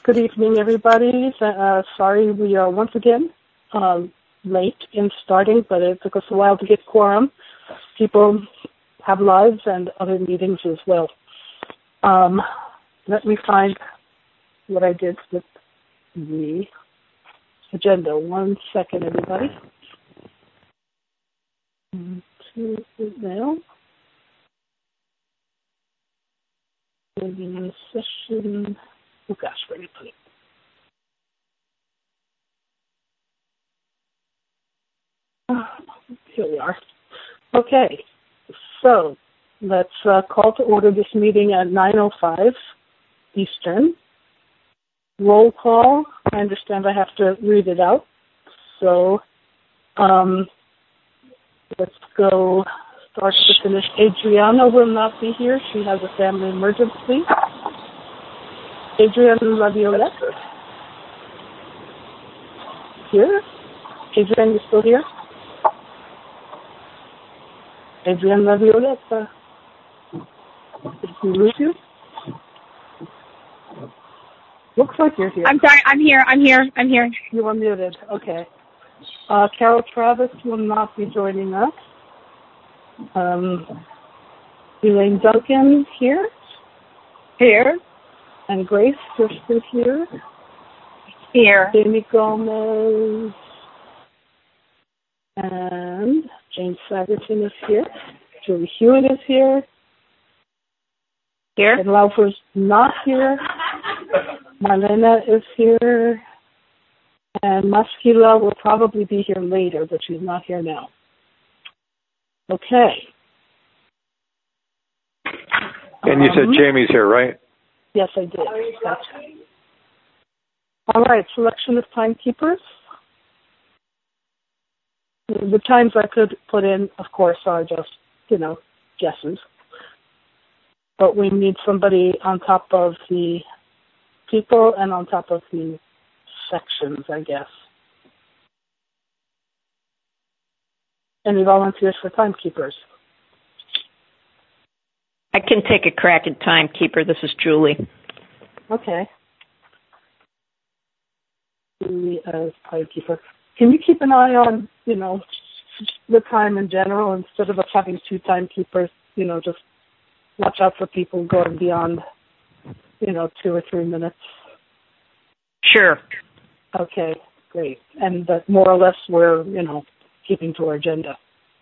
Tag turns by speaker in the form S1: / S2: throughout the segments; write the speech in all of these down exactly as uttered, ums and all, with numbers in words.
S1: Good evening, everybody. Uh, sorry we are once again um, late in starting, but it took us a while to get quorum. People have lives and other meetings as well. Um, let me find what I did with the agenda. One second, everybody. To now. The session. Oh gosh, where did you put it? Oh, here we are. Okay, so let's uh, call to order this meeting at nine oh five Eastern. Roll call. I understand I have to read it out. So um, let's go start to finish. Adriana will not be here. She has a family emergency. Adriana Laviolette? Here? Adriana, you still here? Adriana Laviolette, uh, did we lose you? Looks like you're here.
S2: I'm sorry, I'm here, I'm here, I'm here.
S1: You are muted, okay. Uh, Carol Travis will not be joining us. Um, Elaine Duncan here?
S2: Here.
S1: And Grace, you're still here?
S2: Here.
S1: Jamie Gomez. And James Sagerton is here. Julie Hewitt is here.
S2: Here.
S1: And Laufer's not here. Marlena is here. And Maskila will probably be here later, but she's not here now. Okay.
S3: And you said
S1: um,
S3: Jamie's here, right?
S1: Yes, I did. That's right. All right, selection of timekeepers. The times I could put in, of course, are just, you know, guesses. But we need somebody on top of the people and on top of the sections, I guess. Any volunteers for timekeepers?
S4: I can take a crack at timekeeper. This is Julie.
S1: Okay. Julie as timekeeper. Can you keep an eye on, you know, the time in general instead of us having two timekeepers? You know, just watch out for people going beyond, you know, two or three minutes.
S4: Sure.
S1: Okay, great. And that more or less we're, you know, keeping to our agenda.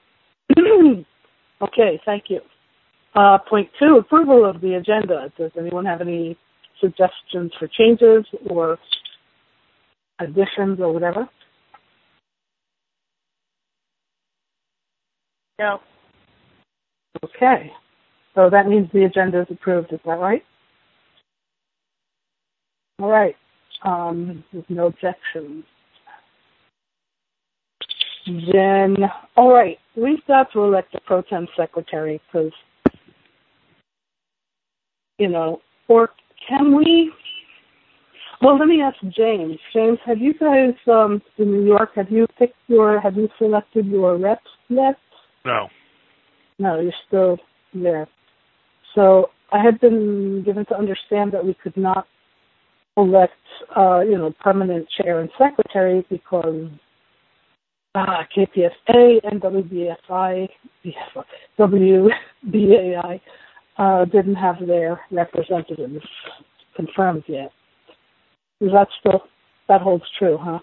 S1: Okay, thank you. Uh, point two, approval of the agenda. Does anyone have any suggestions for changes or additions or whatever?
S2: No.
S1: Okay. So that means the agenda is approved. Is that right? All right. Um, there's no objections. Then, all right, we've got to elect a pro tem secretary because, you know, or can we? Well, let me ask James. James, have you guys um, in New York? Have you picked your? Have you selected your reps yet?
S5: No.
S1: No, you're still there. So I had been given to understand that we could not elect, uh, you know, permanent chair and secretary because uh, K P S A and W B S I, W B A I uh, didn't have their representatives confirmed yet. Is that still, that holds true, huh?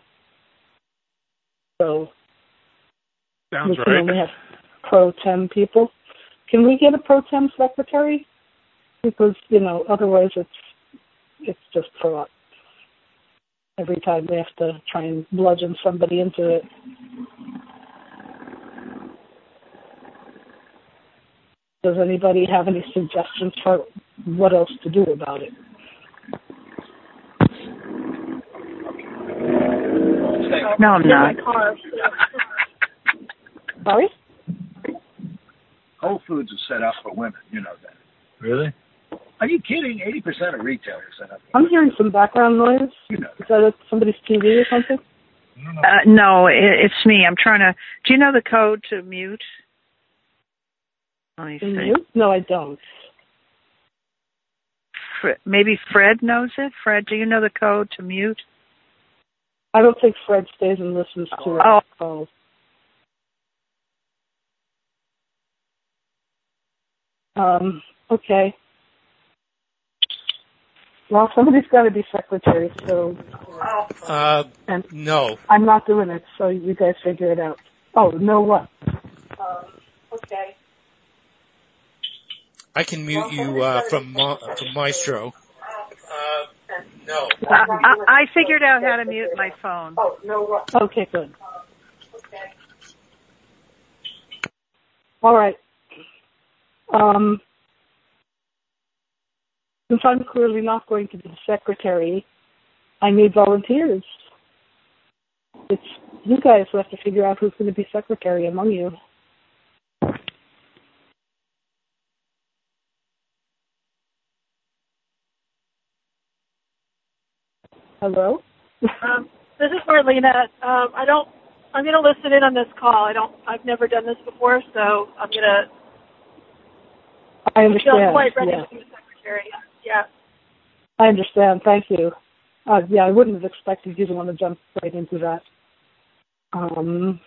S1: So
S5: Sounds
S1: we can
S5: right.
S1: only have pro tem people. Can we get a pro tem secretary? Because, you know, otherwise it's it's just for us. Every time we have to try and bludgeon somebody into it. Does anybody have any suggestions for what else to do about it?
S4: No, I'm not.
S1: Sorry?
S6: Whole Foods is set up for women, you know that.
S5: Really?
S6: Are you kidding? eighty percent of retail is set up for
S1: I'm
S6: women.
S1: hearing some background noise.
S6: You know
S1: Is that somebody's T V or something?
S4: Uh, no, it, it's me. I'm trying to. Do you know the code to mute? Let me see.
S1: Mute? No, I don't.
S4: Fre- maybe Fred knows it. Fred, do you know the code to mute?
S1: I don't think Fred stays and listens to
S4: Oh.
S1: our calls. Um, okay. Well, somebody's got to be secretary, so...
S5: Uh,
S1: and
S5: no.
S1: I'm not doing it, so you guys figure it out. Oh, no what? Um, okay.
S5: I can mute you uh, from Ma- from Maestro. Uh, no.
S4: I, I, I figured out how to mute my phone.
S1: Oh, no what? Okay, good. Okay. All right. Um, since I'm clearly not going to be the secretary, I need volunteers. It's you guys who have to figure out who's going to be secretary among you. Hello?
S3: Um, this is Marlena. Um, I don't. I'm going to listen in on this call. I don't. I've never done this before, so I'm going to.
S1: I understand.
S3: Feel quite ready
S1: yeah.
S3: to be the secretary. Yeah.
S1: I understand. Thank you. Uh, yeah, I wouldn't have expected you to want to jump right into that. Um,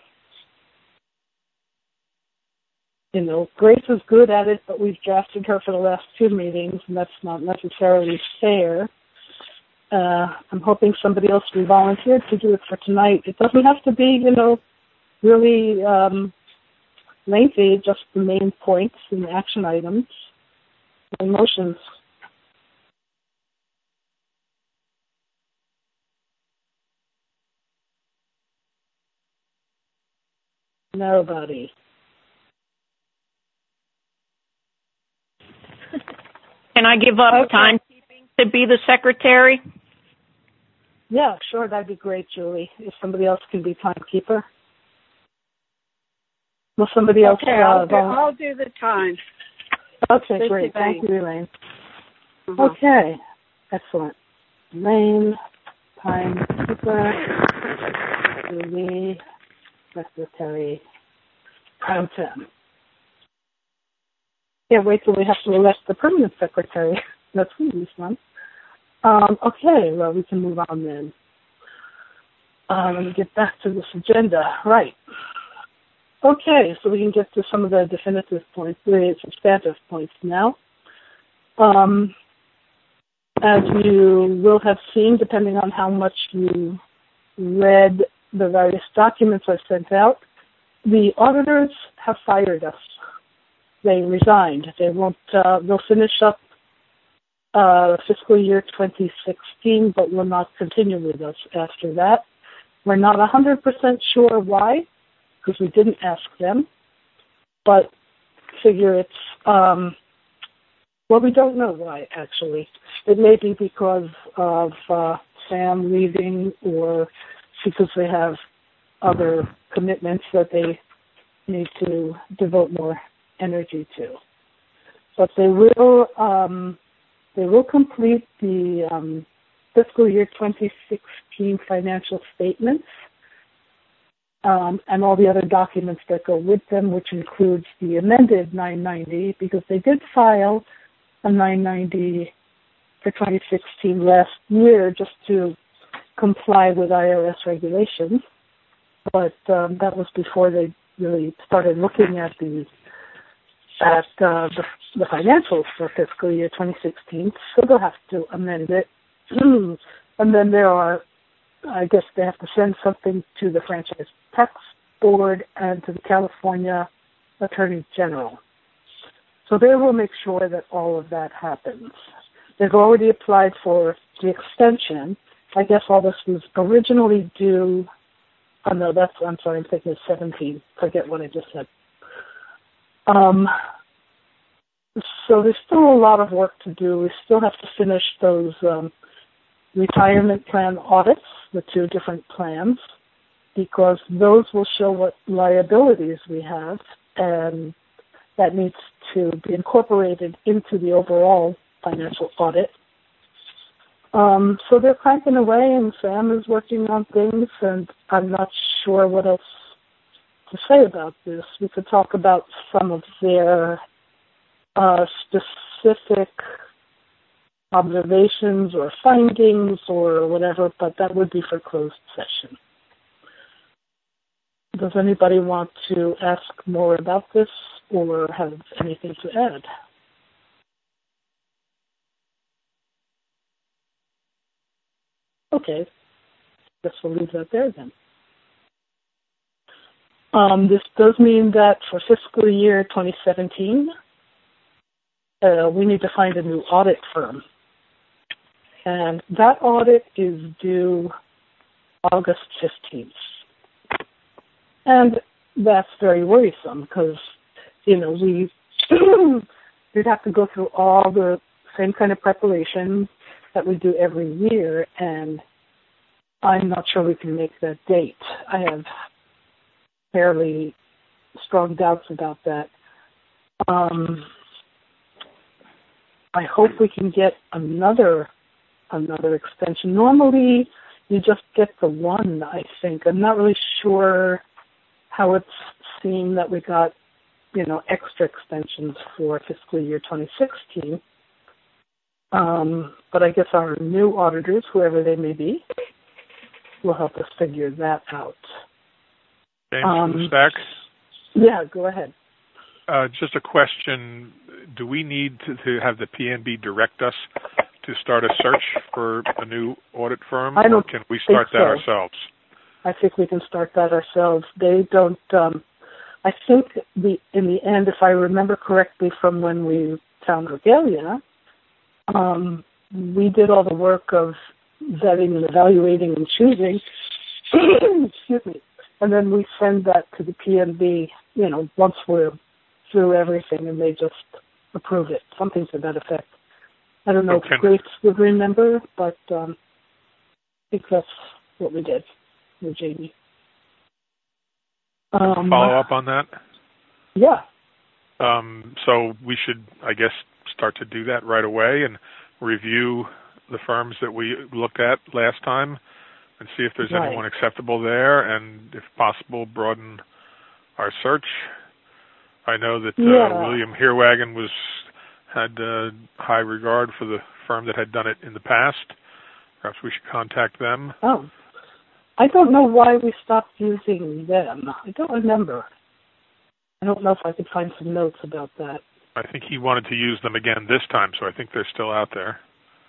S1: you know, Grace is good at it, but we've drafted her for the last two meetings, and that's not necessarily fair. Uh, I'm hoping somebody else will volunteer to do it for tonight. It doesn't have to be, you know, really um, lengthy, just the main points and action items and motions. Nobody.
S2: Can I give up
S1: Okay.
S2: timekeeping to be the secretary?
S1: Yeah, sure, that'd be great, Julie. If somebody else can be timekeeper. Will somebody else?
S7: Okay,
S1: uh,
S7: I'll, do,
S1: volunteer?
S7: I'll do the time.
S1: Okay,
S7: This
S1: great.
S7: is
S1: Thank
S7: Elaine.
S1: you, Elaine.
S7: Uh-huh.
S1: Okay, excellent. Elaine, timekeeper, Julie, secretary, pro tem. Yeah, wait till we have to elect the permanent secretary. That's going to be fun. Um, okay, well, we can move on then. Uh, let me get back to this agenda. Right. Okay, so we can get to some of the definitive points, the substantive points now. Um, as you will have seen, depending on how much you read the various documents I sent out, the auditors have fired us. They resigned. They won't. Uh, they'll finish up uh, fiscal year twenty sixteen, but will not continue with us after that. We're not one hundred percent sure why, because we didn't ask them, but figure it's, um, well, we don't know why, actually. It may be because of uh, Sam leaving or because they have other commitments that they need to devote more energy to. But they will, um, they will complete the um, fiscal year twenty sixteen financial statements um, and all the other documents that go with them, which includes the amended nine ninety, because they did file a nine ninety for twenty sixteen last year just to comply with I R S regulations. But um, that was before they really started looking at the at uh, the, the financials for fiscal year twenty sixteen, so they'll have to amend it. And then there are, I guess they have to send something to the Franchise Tax Board and to the California Attorney General. So they will make sure that all of that happens. They've already applied for the extension. I guess all this was originally due, oh no, that's, I'm sorry, I'm thinking of seventeen. Forget what I just said. Um, so there's still a lot of work to do. We still have to finish those um, retirement plan audits, the two different plans, because those will show what liabilities we have, and that needs to be incorporated into the overall financial audit. Um, so they're cranking away, and Sam is working on things, and I'm not sure what else to say about this. We could talk about some of their uh, specific observations or findings or whatever, but that would be for closed session. Does anybody want to ask more about this or have anything to add? Okay, guess we'll leave that there then. Um, this does mean that for fiscal year twenty seventeen, uh, we need to find a new audit firm. And that audit is due August fifteenth. And that's very worrisome because, you know, we, we'd have to go through all the same kind of preparation that we do every year, and I'm not sure we can make that date. I have fairly strong doubts about that. Um, I hope we can get another another extension. Normally, you just get the one, I think. I'm not really sure how it's seen that we got, you know, extra extensions for fiscal year twenty sixteen. Um, but I guess our new auditors, whoever they may be, will help us figure that out.
S8: James
S1: Um,
S8: Stacks?
S1: Yeah, go ahead.
S8: Uh, just a question. Do we need to, to have the P N B direct us to start a search for a new audit firm,
S1: I don't
S8: or can we start
S1: think
S8: that
S1: so.
S8: ourselves?
S1: I think we can start that ourselves. They don't, um, I think the in the end, if I remember correctly from when we found Regalia, um, we did all the work of vetting and evaluating and choosing, excuse me, and then we send that to the P N B, you know, once we're through everything and they just approve it, something to that effect. I don't know
S8: Okay.
S1: if Grace would remember, but um, I think that's what we did with Jamie. Um,
S8: Follow up on that?
S1: Yeah.
S8: Um, so we should, I guess, start to do that right away and review the firms that we looked at last time and see if there's
S1: Right.
S8: anyone acceptable there, and if possible, broaden our search. I know that uh,
S1: Yeah.
S8: William Heerwagen was had uh, high regard for the firm that had done it in the past. Perhaps we should contact them.
S1: Oh. I don't know why we stopped using them. I don't remember. I don't know if I could find some notes about that.
S8: I think he wanted to use them again this time, so I think they're still out there.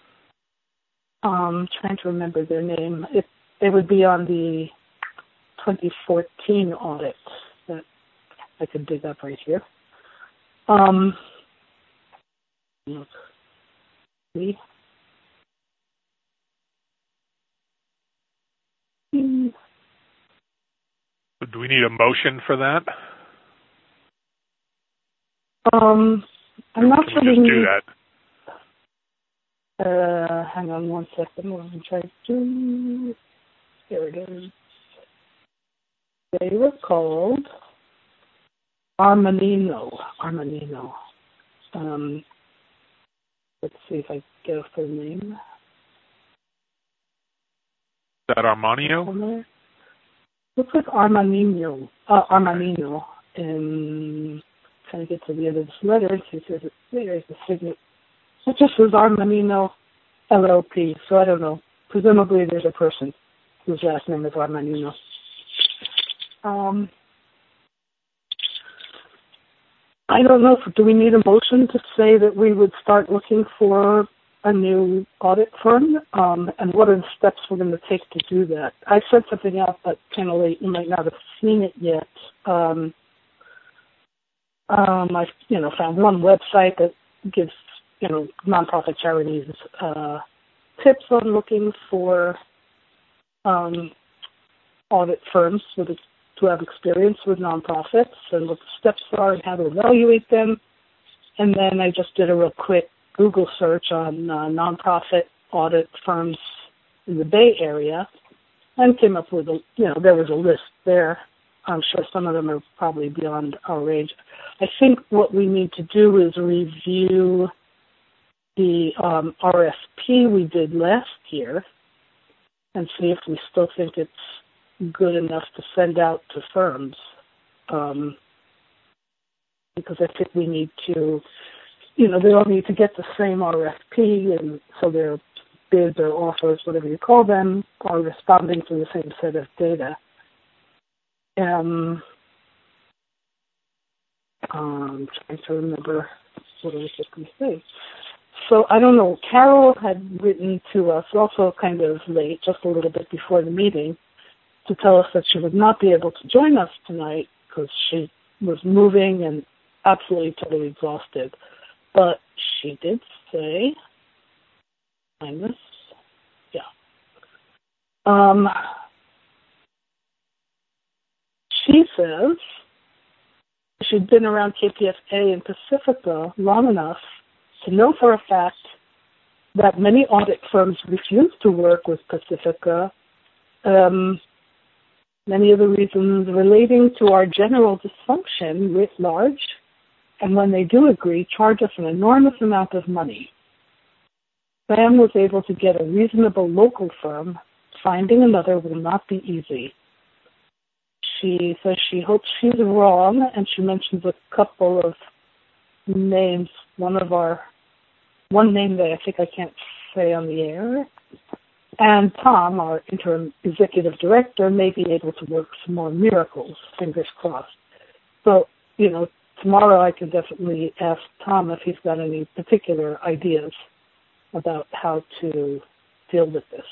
S1: Um, trying to remember their name. It they would be on the twenty fourteen audit that I could dig up right here. Um, let's see. Hmm.
S8: Do we need a motion for that?
S1: Um, I'm not
S8: Can
S1: sure
S8: we just
S1: we
S8: do
S1: need-
S8: that?
S1: Uh, hang on one second. What I'm trying to do. Here it is. They were called Armanino. Armanino. Um, let's see if I get a full name.
S8: Is that Armanio?
S1: Somewhere. Looks like Armanino. Uh, Armanino. And trying to get to the end of this letter. See if there's a, there's a signature. It just says Armanino L L P, so I don't know. Presumably there's a person whose last name is Armanino. Um, I don't know. If, do we need a motion to say that we would start looking for a new audit firm? Um, and what are the steps we're going to take to do that? I said something out, but kind of late. You might not have seen it yet. Um, um, I, you know, found one website that gives, you know, nonprofit charities uh, tips on looking for um, audit firms with to have experience with nonprofits and what the steps are and how to evaluate them. And then I just did a real quick Google search on uh, nonprofit audit firms in the Bay Area and came up with a, you know, there was a list there. I'm sure some of them are probably beyond our range. I think what we need to do is review the um, R F P we did last year and see if we still think it's good enough to send out to firms. Um, because I think we need to, you know, they all need to get the same R F P, and so their bids or offers, whatever you call them, are responding to the same set of data. Um, I'm trying to remember what I was just going to say. So I don't know, Carol had written to us also kind of late, just a little bit before the meeting, to tell us that she would not be able to join us tonight because she was moving and absolutely totally exhausted. But she did say, find this, yeah. Um, she says she'd been around K P F A and Pacifica long enough to know for a fact that many audit firms refuse to work with Pacifica. Um, many of the reasons relating to our general dysfunction writ large, and when they do agree, charge us an enormous amount of money. Sam was able to get a reasonable local firm. Finding another will not be easy. She says she hopes she's wrong, and she mentions a couple of names. One of our, one name that I think I can't say on the air. And Tom, our interim executive director, may be able to work some more miracles, fingers crossed. So, you know, tomorrow I can definitely ask Tom if he's got any particular ideas about how to deal with this.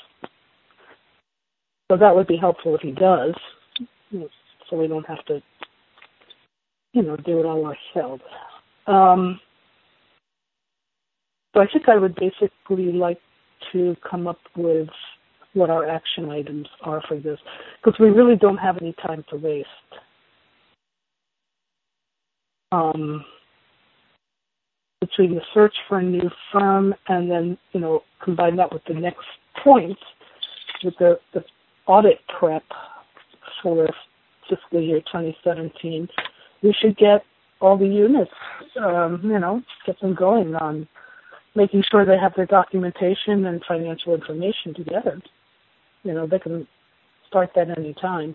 S1: So that would be helpful if he does, so we don't have to, you know, do it all ourselves. Um, so I think I would basically like to come up with what our action items are for this, because we really don't have any time to waste. Um, between the search for a new firm and then, you know, combine that with the next point, with the, the audit prep for fiscal year twenty seventeen, we should get all the units, um, you know, get them going on making sure they have their documentation and financial information together. You know, they can start that any time.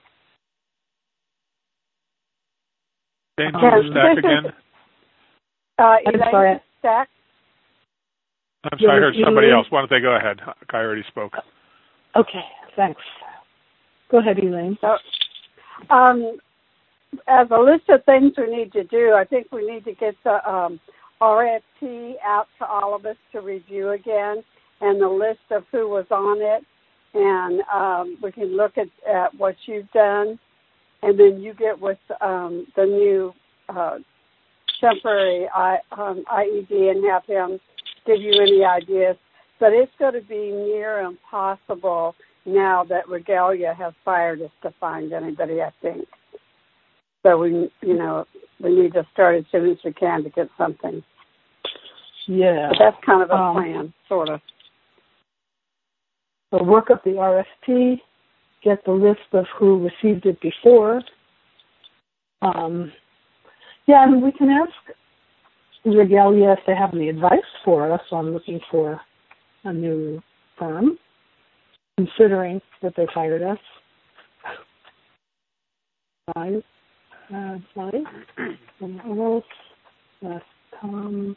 S8: Jane,
S3: Um,
S8: can you stack
S3: this
S8: again?
S3: is- Uh,
S1: I'm
S3: Elaine
S1: sorry.
S3: Stack.
S8: I'm sorry, I heard somebody
S1: Elaine?
S8: else. Why don't they go ahead? I already spoke.
S1: Okay, thanks. Go ahead, Elaine.
S3: So, um, as a list of things we need to do, I think we need to get the um, R F P out to all of us to review again, and the list of who was on it, and um, we can look at, at what you've done, and then you get with um, the new uh, temporary I, um, I E D and have him give you any ideas. But it's going to be near impossible now that Regalia has fired us to find anybody, I think. So we, you know, we need to start as soon as we can to get something.
S1: Yeah.
S3: But that's kind of a
S1: um,
S3: plan, sort of.
S1: So work up the R F P, get the list of who received it before. Um, yeah, and we can ask Regalia if they have any advice for us on looking for a new firm, considering that they've hired us. Five, uh, five, and else, last time,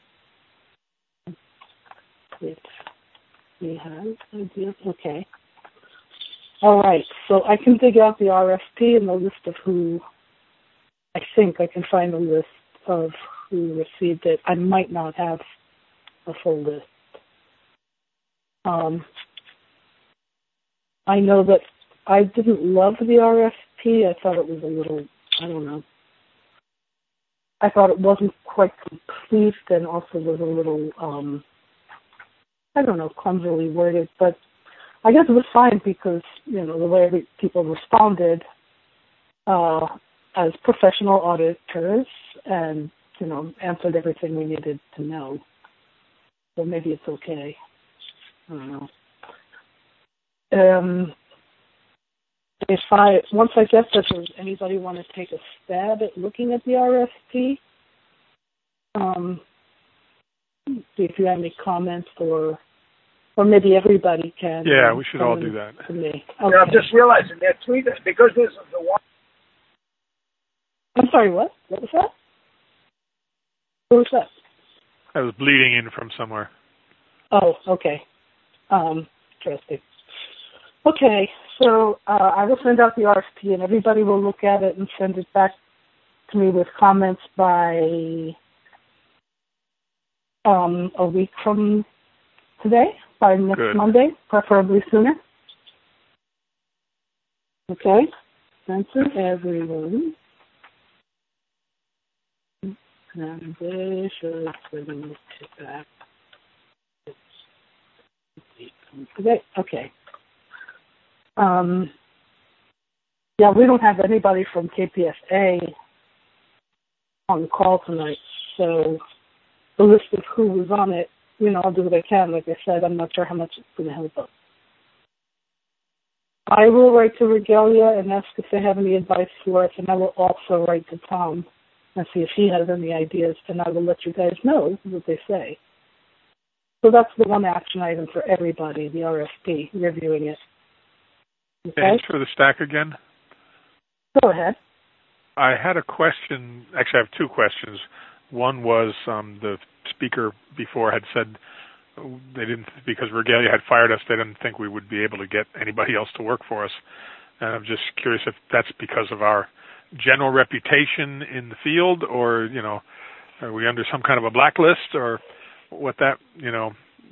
S1: if we have ideas, okay. All right, so I can dig out the R F P and the list of who, I think I can find a list of who received it. I might not have a full list. Um, I know that I didn't love the R F P. I thought it was a little, I don't know. I thought it wasn't quite complete and also was a little, um, I don't know, clumsily worded. But I guess it was fine because, you know, the way people responded uh, as professional auditors and, you know, answered everything we needed to know. So maybe it's okay. I don't know. Um, if I, once I get this, does anybody want to take a stab at looking at the R F P? Um, see if you have any comments, or or maybe everybody can.
S8: Yeah, we should all do that.
S1: To me. Okay.
S6: Yeah, I'm just realizing that tweet because this is the one.
S1: I'm sorry, what? What was that? What was that?
S8: I was bleeding in from somewhere.
S1: Oh, okay. Um, interesting. Okay, so uh, I will send out the R F P, and everybody will look at it and send it back to me with comments by um, a week from today, by next
S8: Good.
S1: Monday, preferably sooner. Okay, thank you, everyone. And they should send it back. Okay, okay. Um, yeah, we don't have anybody from K P S A on the call tonight, so the list of who was on it, you know, I'll do what I can. Like I said, I'm not sure how much it's going to help us. I will write to Regalia and ask if they have any advice for us, and I will also write to Tom and see if he has any ideas, and I will let you guys know what they say. So that's the one action item for everybody, the R F P, reviewing it. Okay?
S8: Thanks for the stack again.
S1: Go ahead.
S8: I had a question. Actually, I have two questions. One was um, the speaker before had said they didn't, because Regalia had fired us, they didn't think we would be able to get anybody else to work for us. And I'm just curious if that's because of our general reputation in the field, or, you know, are we under some kind of a blacklist, or what that, you know,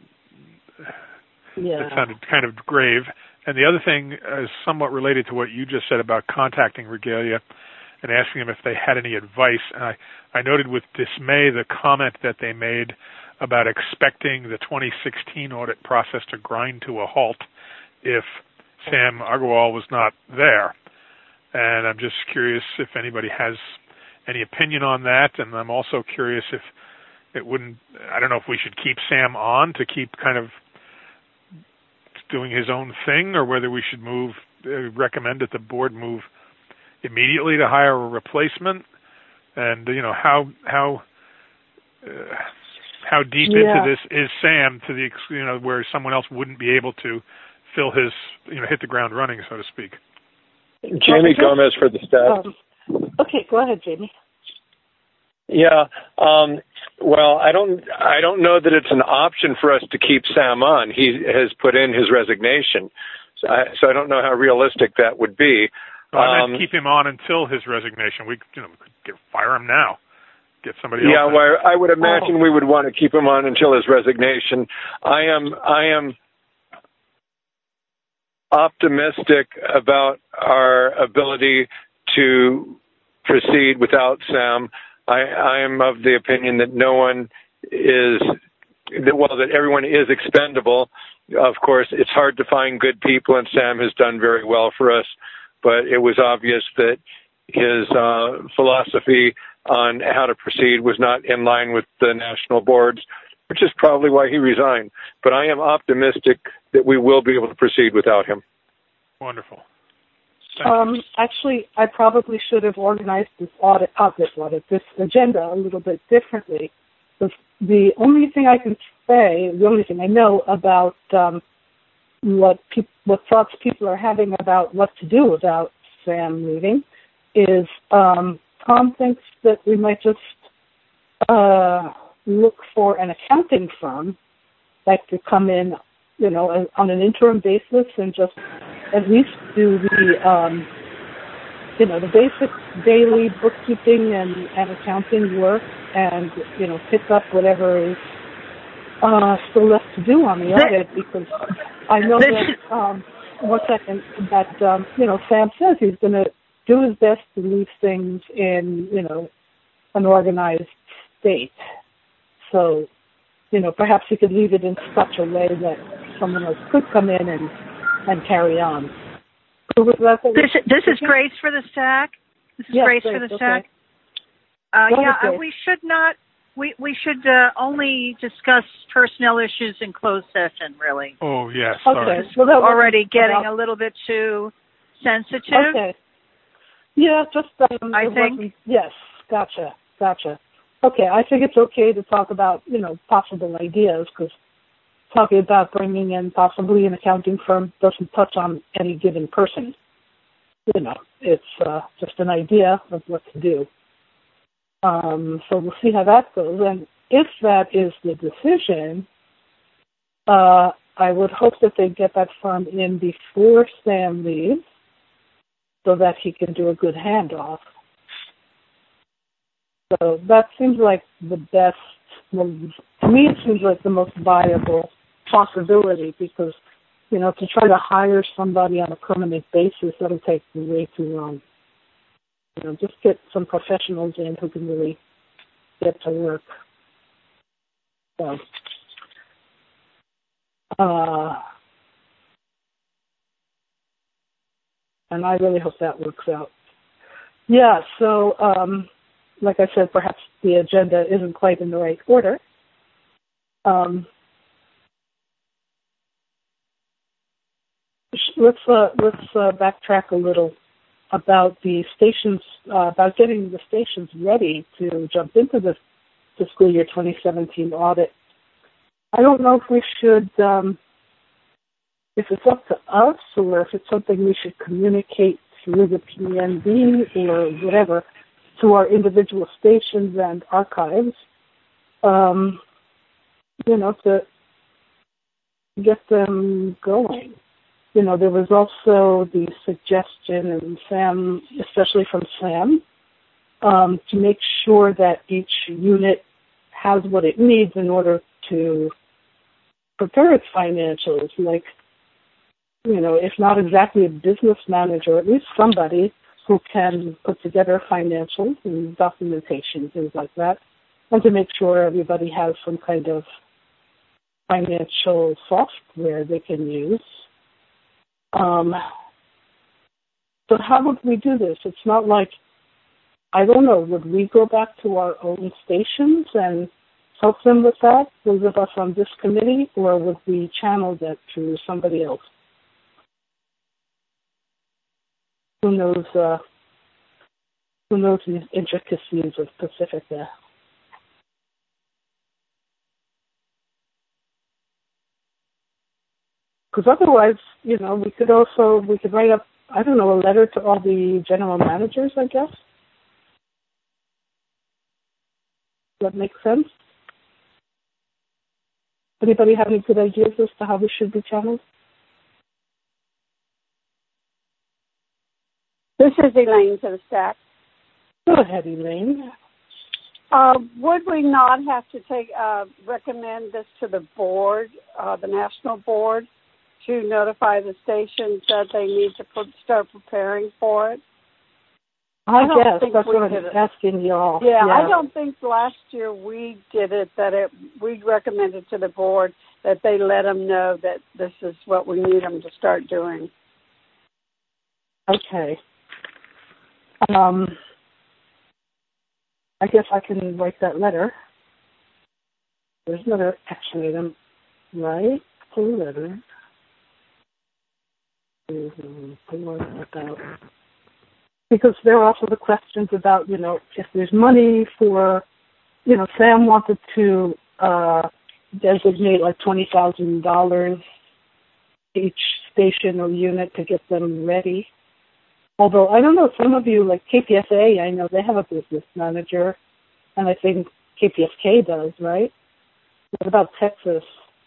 S1: yeah.
S8: It sounded kind of grave. And the other thing is somewhat related to what you just said about contacting Regalia and asking them if they had any advice. And I, I noted with dismay the comment that they made about expecting the twenty sixteen audit process to grind to a halt if Sam Agarwal was not there. And I'm just curious if anybody has any opinion on that. And I'm also curious if it wouldn't, I don't know if we should keep Sam on to keep kind of doing his own thing, or whether we should move, uh, recommend that the board move immediately to hire a replacement. And, you know, how, how, uh, how deep
S1: yeah.
S8: into this is Sam to the, you know, where someone else wouldn't be able to fill his, you know, hit the ground running, so to speak.
S9: Jamie Gomez for the staff.
S1: Um, okay, go ahead, Jamie.
S9: Yeah. Um, well, I don't. I don't know that it's an option for us to keep Sam on. He has put in his resignation, so I, so I don't know how realistic that would be.
S8: Well, I
S9: um,
S8: meant keep him on until his resignation. We, you know, we could get, fire him now. Get somebody
S9: yeah,
S8: else.
S9: Yeah, well, I would imagine oh. we would want to keep him on until his resignation. I am. I am optimistic about our ability to proceed without Sam. I, I am of the opinion that no one is, that, well, that everyone is expendable. Of course, it's hard to find good people, and Sam has done very well for us, but it was obvious that his uh, philosophy on how to proceed was not in line with the national boards, which is probably why he resigned. But I am optimistic that we will be able to proceed without him.
S8: Wonderful.
S1: Um, actually, I probably should have organized this audit, uh, this audit, this agenda a little bit differently. The, the only thing I can say, the only thing I know about um, what peop- what thoughts people are having about what to do about Sam leaving is um, Tom thinks that we might just uh, look for an accounting firm that could come in, you know, on an interim basis and just at least do the, um, you know, the basic daily bookkeeping and, and accounting work, and, you know, pick up whatever is uh, still left to do on the audit, because I know that, um, one second, that, um, you know, Sam says he's going to do his best to leave things in, you know, an organized state. So, you know, perhaps he could leave it in such a way that someone else could come in and and carry on.
S4: This, this is Grace for the stack. This is
S1: yes,
S4: Grace
S1: Grace
S4: for the
S1: okay.
S4: stack. Uh,
S1: Go
S4: yeah,
S1: ahead,
S4: uh, we should not. We we should uh, only discuss personnel issues in closed session. Really.
S8: Oh yes.
S1: Okay.
S8: Sorry.
S1: Well, that
S4: already getting
S1: about...
S4: a little bit too sensitive.
S1: Okay. Yeah, just um,
S4: I think.
S1: Wasn't... Yes. Gotcha. Gotcha. Okay, I think it's okay to talk about, you know, possible ideas, because talking about bringing in possibly an accounting firm doesn't touch on any given person. You know, it's uh, just an idea of what to do. Um, so we'll see how that goes. And if that is the decision, uh, I would hope that they get that firm in before Sam leaves so that he can do a good handoff. So that seems like the best, to me it seems like the most viable possibility because, you know, to try to hire somebody on a permanent basis, that'll take way too long. You know, just get some professionals in who can really get to work. So, uh, and I really hope that works out. Yeah, so, um, like I said, perhaps the agenda isn't quite in the right order. Um, let's uh, let's uh, backtrack a little about the stations, uh, about getting the stations ready to jump into the fiscal year twenty seventeen audit. I don't know if we should, um, if it's up to us or if it's something we should communicate through the P N B or whatever to our individual stations and archives, um, you know, to get them going. You know, there was also the suggestion, and Sam, especially from Sam, um, to make sure that each unit has what it needs in order to prepare its financials. Like, you know, if not exactly a business manager, at least somebody who can put together financials and documentation, things like that, and to make sure everybody has some kind of financial software they can use. Um, so how would we do this? It's not like, I don't know, would we go back to our own stations and help them with that, those of us on this committee, or would we channel that to somebody else? Who knows, uh, who knows these intricacies of Pacifica? Because otherwise, you know, we could also, we could write up, I don't know, a letter to all the general managers, I guess. Does that make sense? Anybody have any good ideas as to how this should be channeled?
S3: This is Elaine to the stack.
S1: Go ahead, Elaine.
S3: Uh, would we not have to take uh, recommend this to the board, uh, the national board, to notify the stations that they need to put, start preparing for it?
S1: I,
S3: I
S1: guess that's what I'm
S3: it.
S1: asking y'all.
S3: Yeah,
S1: yeah,
S3: I don't think last year we did it, that it, we recommended to the board that they let them know that this is what we need them to start doing.
S1: Okay. Um, I guess I can write that letter. There's another action item. Write a letter. About. Because there are also the questions about, you know, if there's money for, you know, Sam wanted to uh, designate like twenty thousand dollars each station or unit to get them ready. Although, I don't know, some of you, like K P F A, I know they have a business manager, and I think K P F K does, right? What about Texas?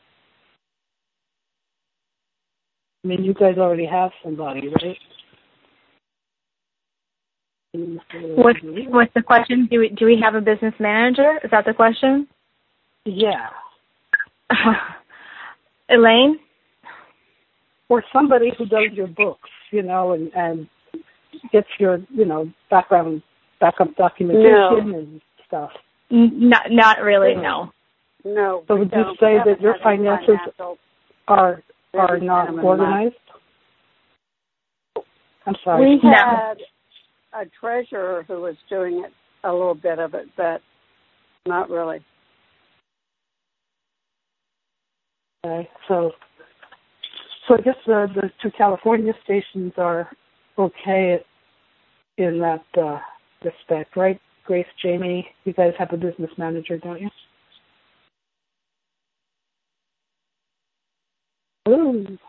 S1: I mean, you guys already have somebody, right?
S10: What's, what's the question? Do we, do we have a business manager? Is that the question?
S1: Yeah.
S10: Elaine?
S1: Or somebody who does your books, you know, and, and gets your, you know, background, backup documentation
S3: no.
S1: and stuff.
S10: Not, not really, no.
S3: No.
S1: So would you say that your finances are are not organized? I'm sorry.
S3: We had no. a treasurer who was doing it, a little bit of it, but not really.
S1: Okay, so so I guess the, the two California stations are okay in that uh, respect, right? Grace, Jamie, you guys have a business manager, don't you? Ooh.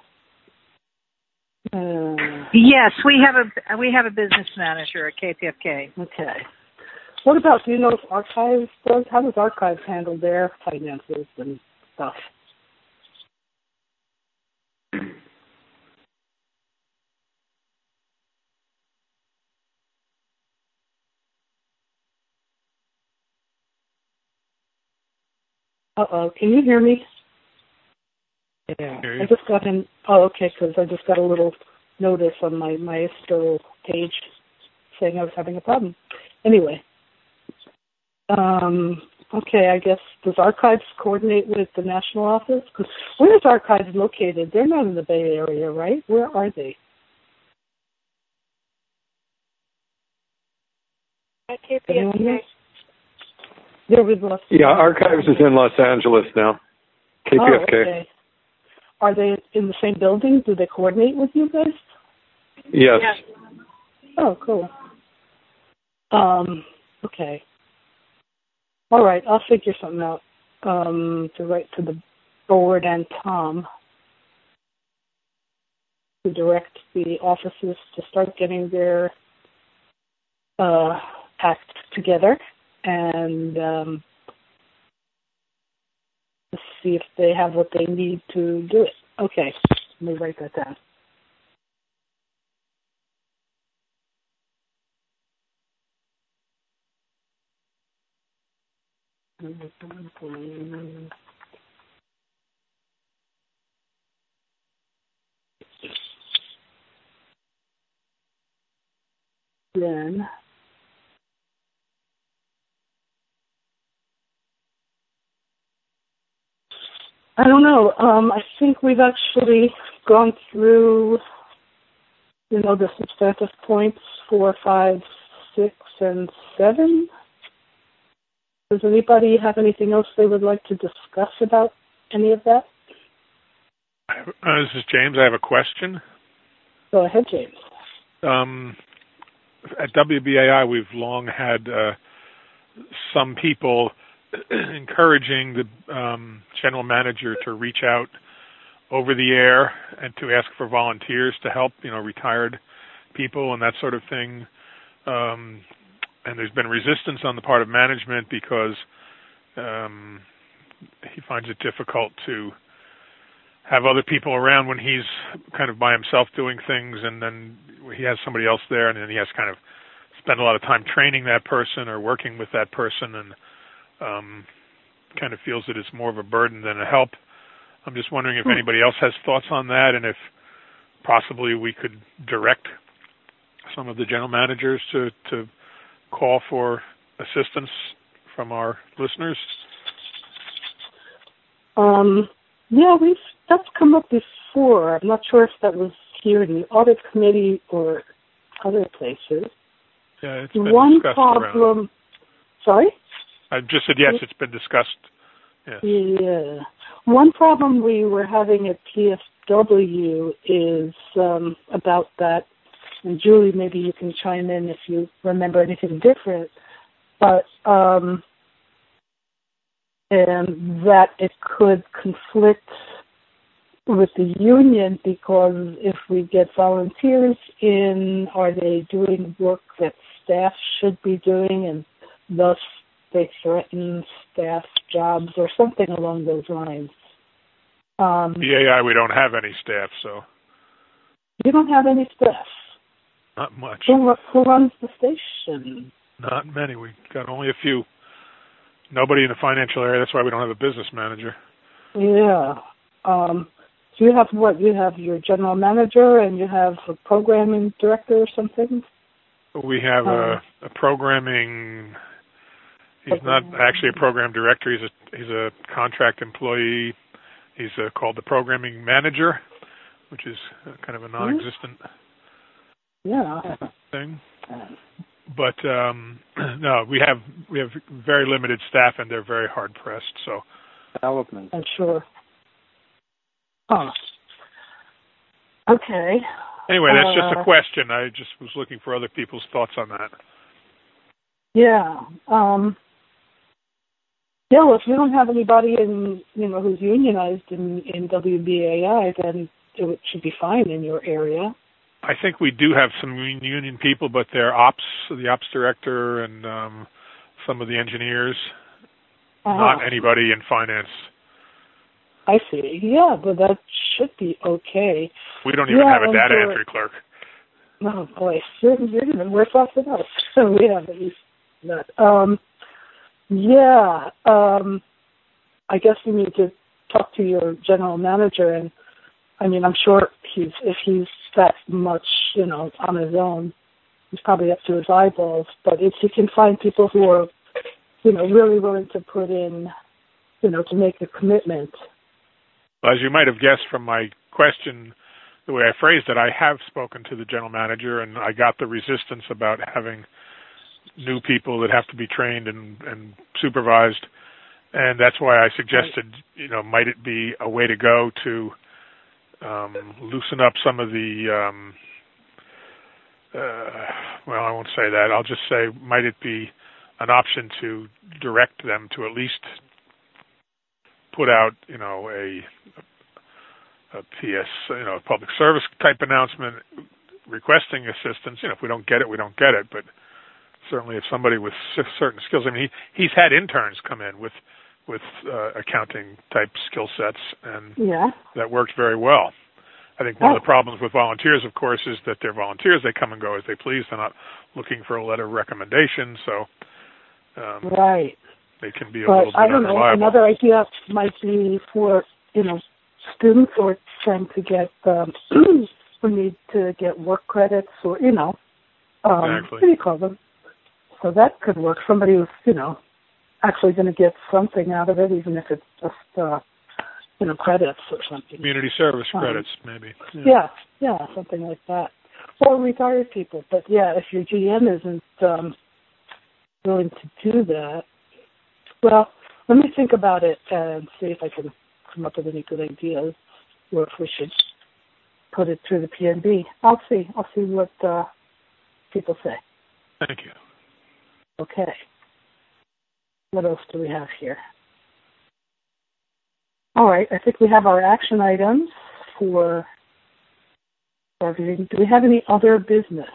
S1: Uh,
S4: yes, we have a we have a business manager at K P F K.
S1: Okay. What about, do you know if Archives does, how does Archives handle their finances and stuff? Uh-oh, can you hear me? Yeah, I just got in, oh, okay, because I just got a little notice on my Maestro page saying I was having a problem. Anyway, um, okay, I guess, does Archives coordinate with the national office? Because where is Archives located? They're not in the Bay Area, right? Where are they?
S10: At K P F K.
S1: They're with Los
S9: Yeah, Archives is in Los Angeles now. K P F K.
S1: Oh, okay. Are they in the same building? Do they coordinate with you guys?
S9: Yes.
S10: Yes.
S1: Oh, cool. Um, okay. All right, I'll figure something out um, to write to the board and Tom to direct the offices to start getting their uh, act together and um, to see if they have what they need to do it. Okay, let me write that down. Then I don't know. Um, I think we've actually gone through, you know, the substantive points four, five, six, and seven. Does anybody have anything else they would like to discuss about any of that?
S8: Uh, this is James. I have a question.
S1: Go ahead, James.
S8: Um, at W B A I, we've long had uh, some people encouraging the um, general manager to reach out over the air and to ask for volunteers to help, you know, retired people and that sort of thing. Um, and there's been resistance on the part of management because um, he finds it difficult to have other people around when he's kind of by himself doing things, and then he has somebody else there, and then he has to kind of spend a lot of time training that person or working with that person, and um, kind of feels that it's more of a burden than a help. I'm just wondering if anybody else has thoughts on that, and if possibly we could direct some of the general managers to, to call for assistance from our listeners. Um,
S1: yeah, we've that's come up before. I'm not sure if that was here in the audit committee or other places.
S8: Yeah, it's been
S1: One
S8: discussed
S1: problem.
S8: around.
S1: Sorry?
S8: I just said yes. It's been discussed. Yes.
S1: Yeah. One problem we were having at P F W is um, about that, and Julie, maybe you can chime in if you remember anything different, but um, and that it could conflict with the union, because if we get volunteers in, are they doing work that staff should be doing, and thus they threaten staff jobs or something along those lines. Um,
S8: B A I, we don't have any staff, so.
S1: You don't have any staff?
S8: Not much.
S1: Who, who runs the station?
S8: Not many. We got only a few. Nobody in the financial area. That's why we don't have a business manager.
S1: Yeah. Um, so you have what? You have your general manager and you have a programming director or something?
S8: We have
S1: um,
S8: a, a programming... He's not actually a program director. He's a he's a contract employee. He's uh, called the programming manager, which is kind of a non-existent
S1: yeah.
S8: thing. But um, no, we have we have very limited staff, and they're very hard pressed. So,
S1: development. I'm sure. Huh. Okay.
S8: Anyway, that's
S1: uh,
S8: just a question. I just was looking for other people's thoughts on that.
S1: Yeah. Um, Yeah, well, if you don't have anybody in, you know, who's unionized in, in W B A I, then it should be fine in your area.
S8: I think we do have some union people, but they're ops, the ops director and um, some of the engineers,
S1: uh-huh.
S8: not anybody in finance.
S1: I see. Yeah, but that should be okay.
S8: We don't even
S1: yeah,
S8: have a data so, entry clerk.
S1: Oh, boy. You're, you're even worse off than us. So we have at least that. Um, yeah. Um, I guess you need to talk to your general manager. And, I mean, I'm sure he's if he's that much, you know, on his own, he's probably up to his eyeballs. But if he can find people who are, you know, really willing to put in, you know, to make a commitment.
S8: Well, as you might have guessed from my question, the way I phrased it, I have spoken to the general manager, and I got the resistance about having new people that have to be trained and, and supervised, and that's why I suggested, you know, might it be a way to go to um, loosen up some of the, um, uh, well, I won't say that. I'll just say, might it be an option to direct them to at least put out, you know, a, a P S, you know, a public service type announcement requesting assistance. You know, if we don't get it, we don't get it. But certainly, if somebody with certain skills, I mean, he he's had interns come in with with uh, accounting type skill sets, and
S1: yeah. that
S8: worked very well. I think one oh. of the problems with volunteers, of course, is that they're volunteers. They come and go as they please. They're not looking for a letter of recommendation. So, um,
S1: right.
S8: They can be a
S1: but
S8: little bit
S1: I don't
S8: unreliable.
S1: know. Another idea might be for, you know, students or trying to get, um, who need to get work credits or, you know, um,
S8: exactly.
S1: what do you call them? So that could work. Somebody who's, you know, actually going to get something out of it, even if it's just, uh, you know, credits or something.
S8: Community service um, credits, maybe.
S1: Yeah. yeah, yeah, something like that. Or retired people. But, yeah, if your G M isn't um, willing to do that, well, let me think about it and see if I can come up with any good ideas, or if we should put it through the P N B. I'll see. I'll see what uh, people say.
S8: Thank you.
S1: Okay. What else do we have here? All right. I think we have our action items for everything. Do we have any other business?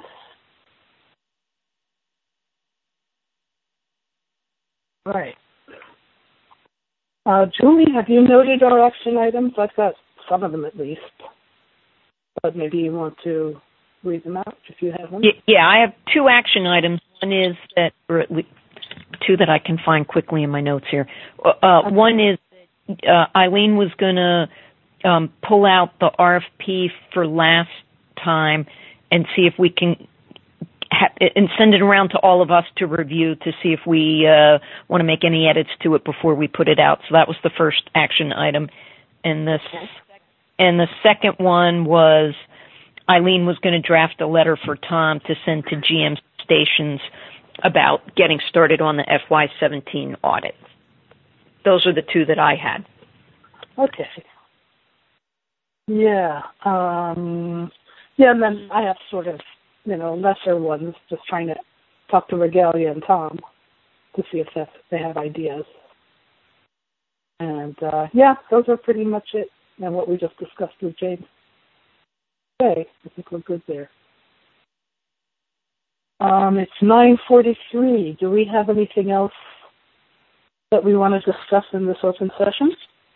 S1: All right. Uh, Julie, have you noted our action items? I've got some of them at least. But maybe you want to read them out if you have them.
S2: Yeah, I have two action items. One is that, or at least two that I can find quickly in my notes here. Uh, okay. One is that uh, Eileen was going to um, pull out the R F P for last time and see if we can and send it around to all of us to review to see if we uh, want to make any edits to it before we put it out. So that was the first action item. And the, and the second one was Eileen was going to draft a letter for Tom to send to G M stations about getting started on the F Y seventeen audit. Those are the two that I had.
S1: Okay. Yeah. Um, yeah, and then I have sort of, you know, lesser ones, just trying to talk to Regalia and Tom to see if they have ideas. And, uh, yeah, those are pretty much it, and what we just discussed with James. Okay, I think we're good there. Um, it's nine forty-three. Do we have anything else that we want to discuss in this open session?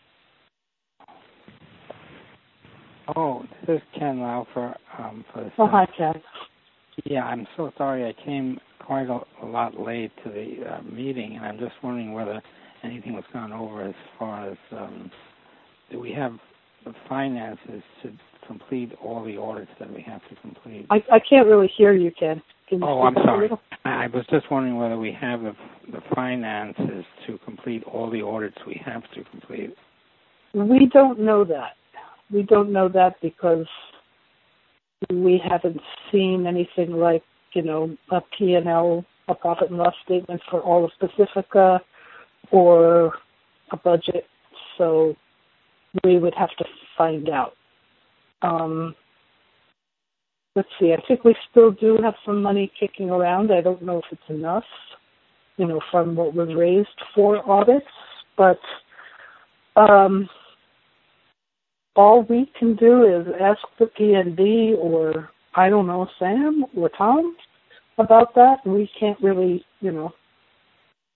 S11: Oh, this is Ken Laufer um, for the.
S1: Oh, hi, Ken.
S11: Yeah, I'm so sorry I came quite a, a lot late to the uh, meeting, and I'm just wondering whether anything was gone over as far as um, do we have the finances to complete all the audits that we have to complete?
S1: I, I can't really hear you, Ken. Can you
S11: oh, I'm sorry. I was just wondering whether we have the, the finances to complete all the audits we have to complete.
S1: We don't know that. We don't know that because we haven't seen anything like, you know, a P and L, a profit and loss statement for all of Pacifica or a budget. So we would have to find out. Um, let's see. I think we still do have some money kicking around. I don't know if it's enough, you know, from what was raised for audits, but um, all we can do is ask the P N B or, I don't know, Sam or Tom about that. We can't really, you know,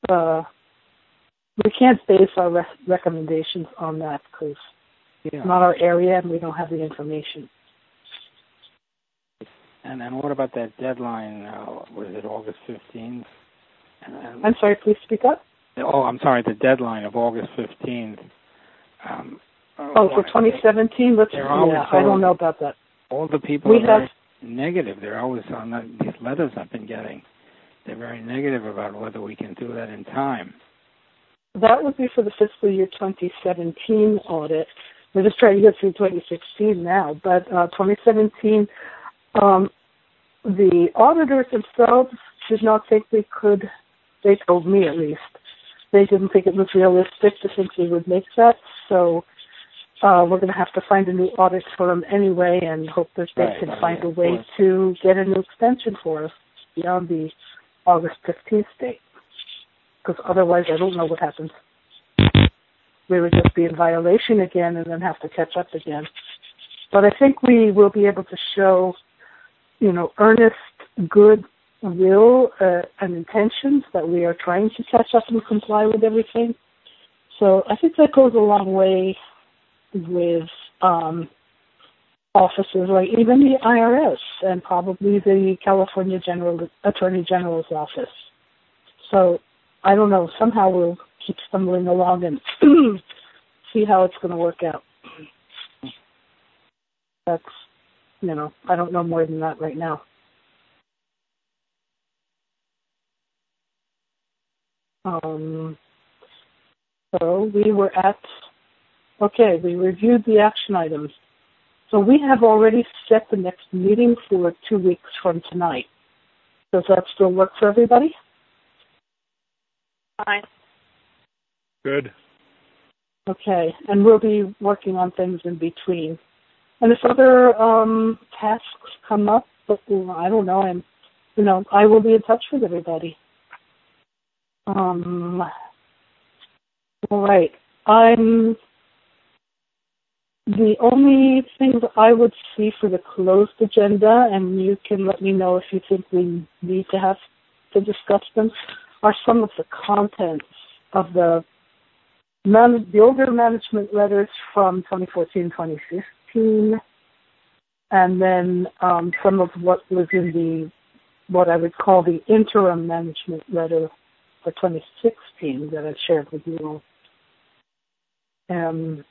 S1: uh, we can't base our re- recommendations on that because
S11: Yeah.
S1: it's not our area and we don't have the information.
S11: And and what about that deadline? Uh, was it August fifteenth? And,
S1: I'm sorry, please speak up.
S11: oh, I'm sorry, the deadline of August fifteenth. Um,
S1: Oh, for twenty seventeen? Let's,
S11: They're always
S1: yeah,
S11: so-
S1: I don't know about that.
S11: all the people
S1: We
S11: are very
S1: have-
S11: negative. They're always on the, these letters I've been getting. They're very negative about whether we can do that in time.
S1: That would be for the fiscal year twenty seventeen audit. We're just trying to get through twenty sixteen now, but uh, twenty seventeen, um, the auditors themselves did not think we could, they told me at least, they didn't think it was realistic to think we would make that, so uh, we're going to have to find a new audit firm anyway and hope that they
S11: Right,
S1: can
S11: right,
S1: find
S11: yeah,
S1: a
S11: of
S1: way
S11: course.
S1: to get a new extension for us beyond the August fifteenth date. Because otherwise I don't know what happens. We would just be in violation again and then have to catch up again. But I think we will be able to show, you know, earnest good will uh, and intentions that we are trying to catch up and comply with everything. So I think that goes a long way with um, offices like even the I R S and probably the California General Attorney General's office. So I don't know. Somehow we'll keep stumbling along and see how it's going to work out. That's, you know, I don't know more than that right now. Um, so we were at, okay, we reviewed the action items. So we have already set the next meeting for two weeks from tonight. Does that still work for everybody?
S4: Fine.
S8: Good.
S1: Okay, and we'll be working on things in between. And if other um, tasks come up, but I don't know, I'm, you know, I will be in touch with everybody. Um, all right. I'm the only thing that I would see for the closed agenda, and you can let me know if you think we need to have to discuss them, are some of the contents of the man- the older management letters from twenty fourteen, twenty fifteen, and then um, some of what was in the what I would call the interim management letter for twenty sixteen that I shared with you all. Um,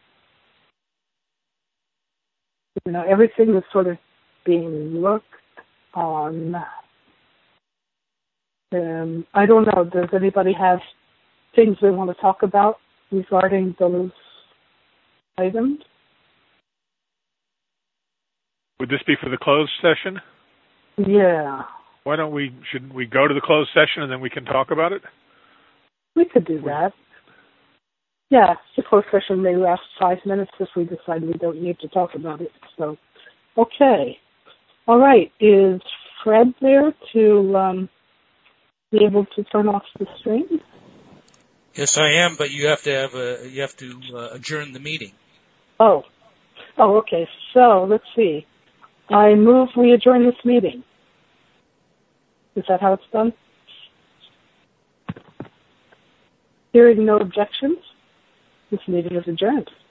S1: you know, everything is sort of being looked on. Um, I don't know. Does anybody have things they want to talk about regarding those items?
S8: Would this be for the closed session?
S1: Yeah.
S8: Why don't we, should we go to the closed session and then we can talk about it?
S1: We could do that. Yeah, the closed session may last five minutes if we decide we don't need to talk about it. So, okay. All right. Is Fred there to um, be able to turn off the stream?
S5: Yes, I am, but you have to have a, you have to uh, adjourn the meeting.
S1: Oh. Oh, okay. So, let's see. I move we adjourn this meeting. Is that how it's done? Hearing no objections, this meeting is adjourned.